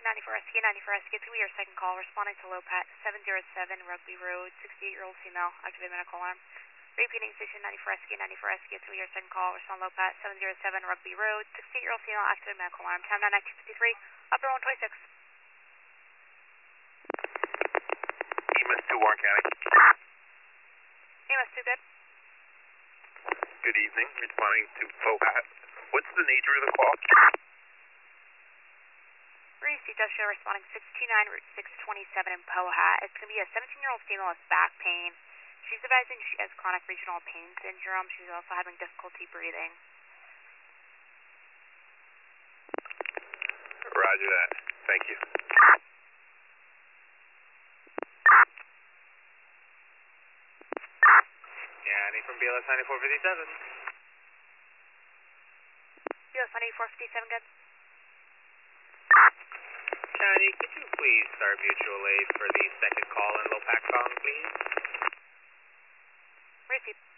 94 Rescue, 94 Rescue. It's going to be your second call, responding to Lopat 707 Rugby Road, 68-year-old female, activate medical alarm. Repeating station 94 Rescue, 94 Rescue. It's going to be your second call, respond Lopat 707 Rugby Road, 68-year-old female, activate medical alarm. Time 9:53, upper 126. EMS 2, Warren County. EMS 2, good. Good evening, responding to Lopat. What's the nature of the call? Reese Industrial responding 629 Route 627 in Pohat. It's going to be a 17-year-old female with back pain. She's advising she has chronic regional pain syndrome. She's also having difficulty breathing. Roger that. Thank you. County from BLS 9457. BLS 9457, good. County, could you please start mutual aid for the second call in Lopat Kong, please? Reese.